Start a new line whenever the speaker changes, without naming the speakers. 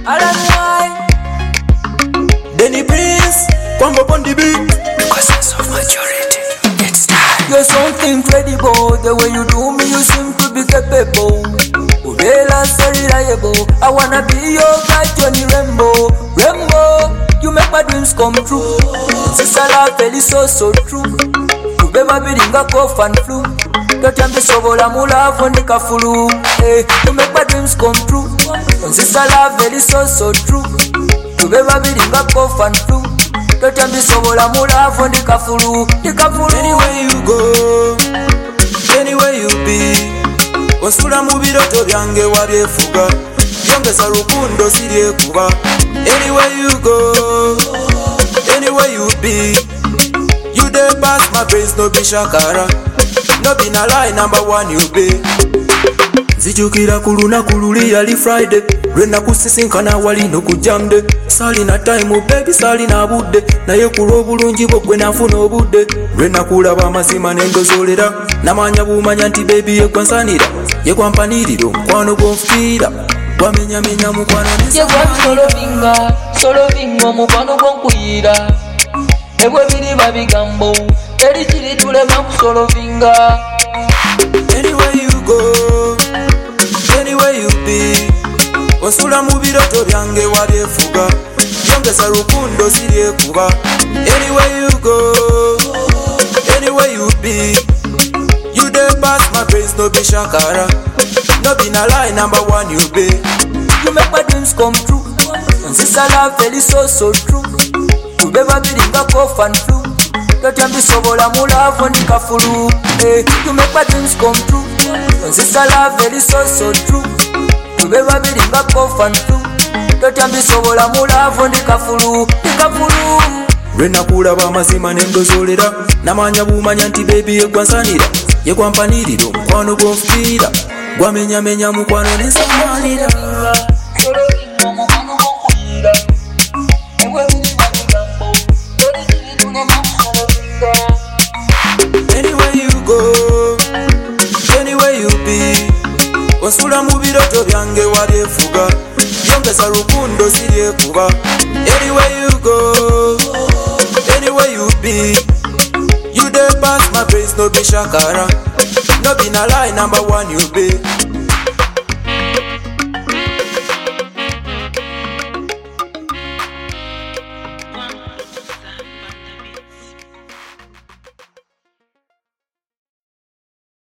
Alan White,
Denny Prince, Kwambo on the beat.
Because sense of majority, it's time.
you're something incredible. The way you do me, you seem to be capable. Uvela so reliable. I wanna be your guy, Johnny Rambo. Rambo, you make my dreams come true. Sister love, feli so true. Ubeba biringa cough and flu. Totambi sobola mulavu ndika fulu. Hey, you make my dreams come true. Sister love, feli so true. Ubeba biringa cough and flu. Totambi sobola mulavu ndika fulu.
Anywhere you go, anywhere you be, osula mu biroto byange wabyefuga, yongeza rukundo sirye kuba. Anywhere you go, anywhere you be, you dey pass my praise, no be shakara, no be na lie, number one you be. Nzijukira ku lunaku luli yali Friday, lwena kusisinkana wali nokujamde. Salina time baby, salina budde, naye ku lw'obulungi bwo gwe nafuna obudde. Lwena kulaba amazima n'endozolera, namanya bumanya nti baby yekwansanira, yekwampanirira omukwano gw'onfiira, gwamenyamenya mukwano
Solovinga omukwano gw'onkuyira. Ebwe biriba bigambo, eri kiri tulema kusolovinga.
Anywhere you go, anywhere you be, osula mu biroto byange wabyefuga, yongeza rukundo sirye kuba. Anywhere you go, anywhere you be, you dey pass my praise, no be shakara, no be na lie, number one you be.
You make my dreams come true. Sister love, feli so true. Ubeba biringa cough and flu. Totambi sobola mulavu ndika fulu. Hey, you make my dreams come true. Sister love, feli so true. Ubeba biringa cough and flu. Totambi sobola mulavu ndika fulu.
Lwena kulaba amazima n'endozolera, namanya bumanya nti baby yekwansanira, yekwampanirira omukwano gw'onfiira, gwamenyamenya mukwano n'ensamalira. Anywhere you go, anywhere you be, osula mu biroto byange wabyefuga, yongeza rukundo sirye kuba. Anywhere you go, anywhere you be, you dey pass my praise, no be shakara, no be na lie, number one you be.